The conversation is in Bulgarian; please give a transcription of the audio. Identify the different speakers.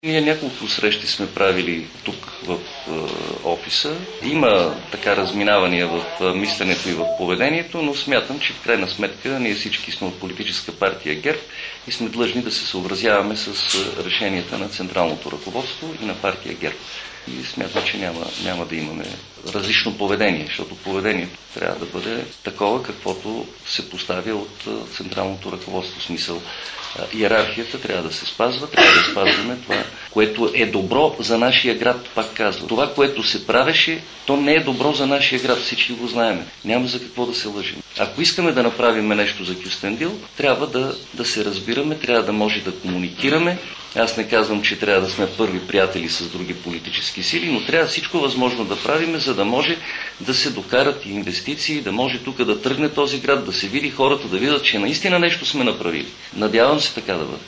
Speaker 1: Ние няколко срещи сме правили тук в офиса. Има така разминавания в мисленето и в поведението, но смятам, че в крайна сметка ние всички сме от политическа партия ГЕРБ и сме длъжни да се съобразяваме с решенията на централното ръководство и на партия ГЕРБ. И смятам, че няма да имаме различно поведение, защото поведението трябва да бъде такова, каквото се поставя от централното ръководство. В смисъл, иерархията трябва да се спазва, трябва да спазваме това, което е добро за нашия град, пак казвам. Това, което се правеше, то не е добро за нашия град, всички го знаем. Няма за какво да се лъжим. Ако искаме да направим нещо за Кюстендил, трябва да се разбираме, трябва да може да комуникираме. Аз не казвам, че трябва да сме първи приятели с други политически сили, но трябва всичко възможно да правим, за да може да се докарат и инвестиции, да може тук да тръгне този град, да се види хората, да видят, че наистина нещо сме направили. Надявам се така да бъде.